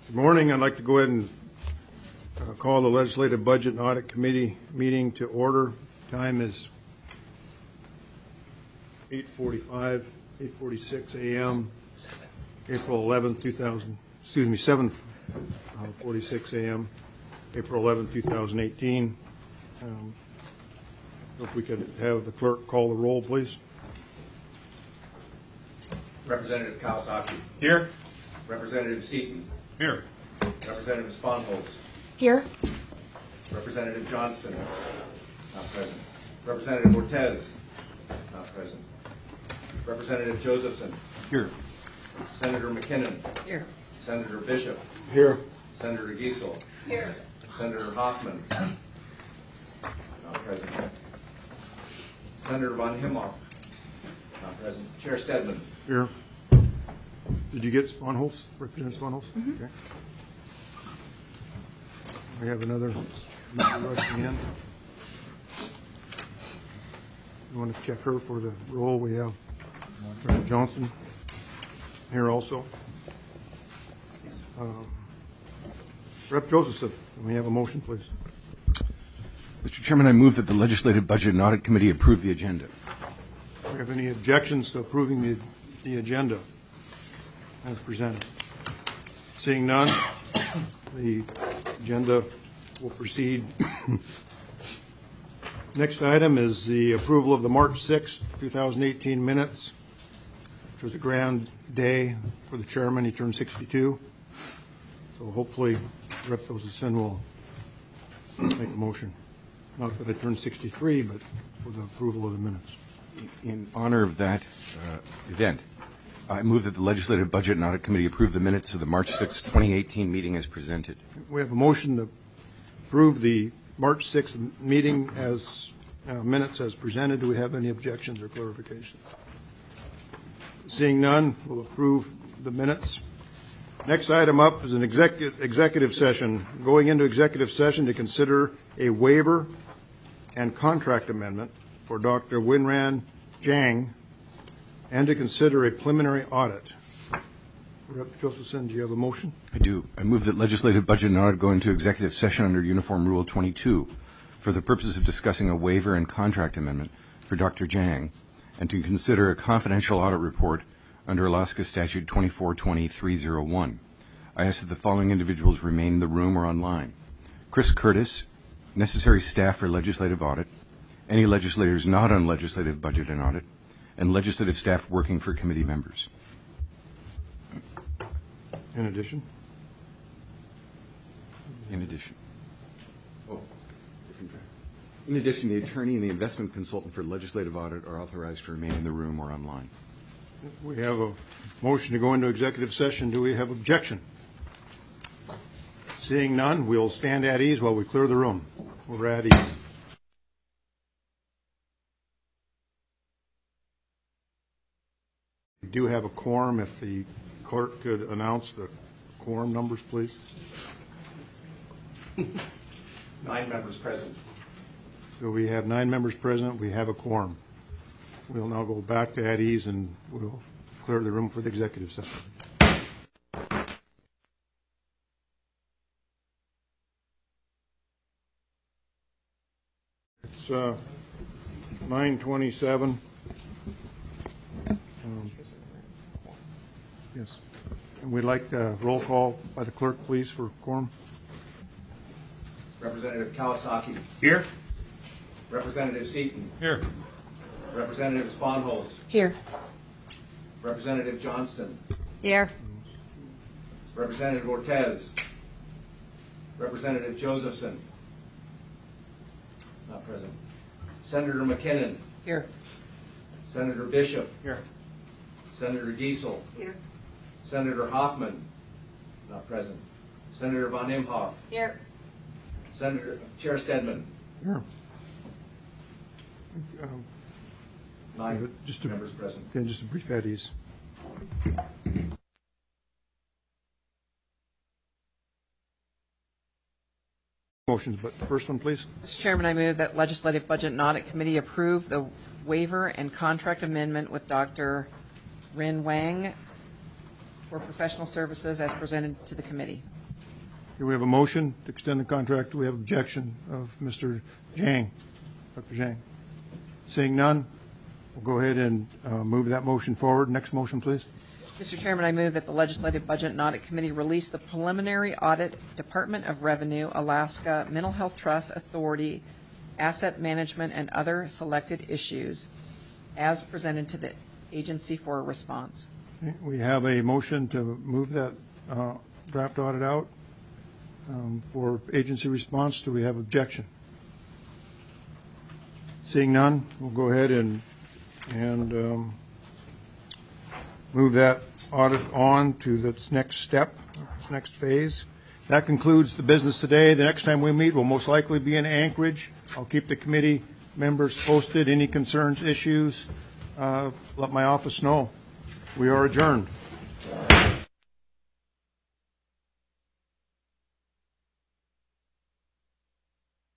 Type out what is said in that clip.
Good morning. I'd like to go ahead and call the Legislative Budget and Audit Committee meeting to order. Time is 8:46 a.m. April 11th, 7:46 a.m. April 11th, 2018. If we could have the clerk call the roll, please. Representative Kawasaki. Here. Representative Seaton. Here. Representative Sponholz. Here. Representative Johnston. Not present. Representative Ortez. Not present. Representative Josephson. Here. Senator McKinnon. Here. Senator Bishop. Here. Senator Giesel. Here. Senator Hoffman. Not present. Senator von Imhoff. Not present. Chair Stedman. Here. Did you get Sponholz? Representative Sponholz? Mm-hmm. Okay. We have another member rushing in. You want to check her for the roll? We have Representative Johnson here also. Rep. Josephson, can we have a motion, please? Mr. Chairman, I move that the Legislative Budget and Audit Committee approve the agenda. Do we have any objections to approving the agenda as presented? Seeing none, the agenda will proceed. Next item is the approval of the March 6, 2018 minutes, which was a grand day for the chairman. He turned 62. So hopefully Rep. Josephson will make a motion. Not that I turned 63, but for the approval of the minutes. In honor of that event, I move that the Legislative Budget and Audit Committee approve the minutes of the March 6, 2018 meeting as presented. We have a motion to approve the March 6th meeting as minutes as presented. Do we have any objections or clarifications? Seeing none, we'll approve the minutes. Next item up is an executive session. Going into executive session to consider a waiver and contract amendment for Dr. Winran Jiang and to consider a preliminary audit. Rep. Josephson, do you have a motion? I do. I move that Legislative Budget and Audit go into executive session under Uniform Rule 22 for the purpose of discussing a waiver and contract amendment for Dr. Jiang and to consider a confidential audit report under Alaska Statute 2420-301. I ask that the following individuals remain in the room or online. Chris Curtis, necessary staff for legislative audit, any legislators not on legislative budget and audit, and legislative staff working for committee members. In addition? In addition, the attorney and the investment consultant for legislative audit are authorized to remain in the room or online. We have a motion to go into executive session. Do we have objection? Seeing none, we'll stand at ease while we clear the room. We're at ease. We do have a quorum. If the clerk could announce the quorum numbers, please. 9 members present. So we have 9 members present. We have a quorum. We'll now go back to at ease and we'll clear the room for the executive session. It's 9:27. Yes. And we'd like a roll call by the clerk, please, for quorum. Representative Kawasaki. Here. Representative Seaton. Here. Representative Sponholz. Here. Representative Johnston. Here. Representative Ortez. Representative Josephson. Not present. Senator McKinnon. Here. Senator Bishop. Here. Senator Giesel. Here. Senator Hoffman. Not present. Senator von Imhoff. Here. Chair Stedman. Here. 9 just a, members present. Okay, just a brief at ease. Motions, but the first one, please. Mr. Chairman, I move that Legislative Budget and Audit Committee approve the waiver and contract amendment with Dr. Rin Wang for professional services as presented to the committee. Do we have a motion to extend the contract? Do we have objection of Mr. Zhang, Dr. Zhang? Seeing none, we'll go ahead and move that motion forward. Next motion, please. Mr. Chairman, I move that the Legislative Budget and Audit Committee release the preliminary audit Department of Revenue, Alaska Mental Health Trust Authority, asset management, and other selected issues as presented to the agency for a response. Okay, we have a motion to move that draft audit out for agency response. Do we have objection? Seeing none, we'll go ahead and move that audit on to this next step, this next phase. That concludes the business today. The next time we meet will most likely be in Anchorage. I'll keep the committee members posted. Any concerns, issues, let my office know. We are adjourned.